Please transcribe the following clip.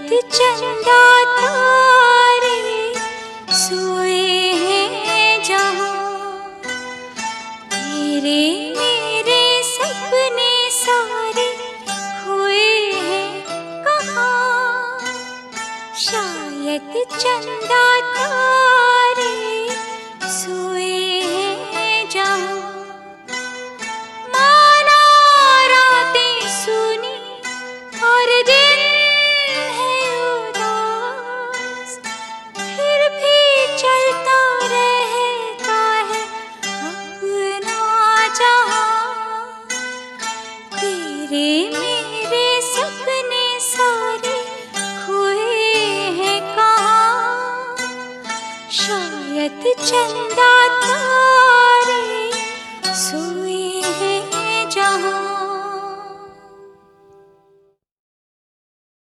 चंदा तारे सोए हैं जहाँ, तेरे मेरे सपने सारे खोए हैं कहाँ। शायद चंदा तारे सोए हैं जहाँ, माना रातें सुनी और दिन है उदास, फिर भी चलता रहता है अपना जहाँ। तेरे मेरे सपने सारे खोए हैं कहाँ। शायद चंदा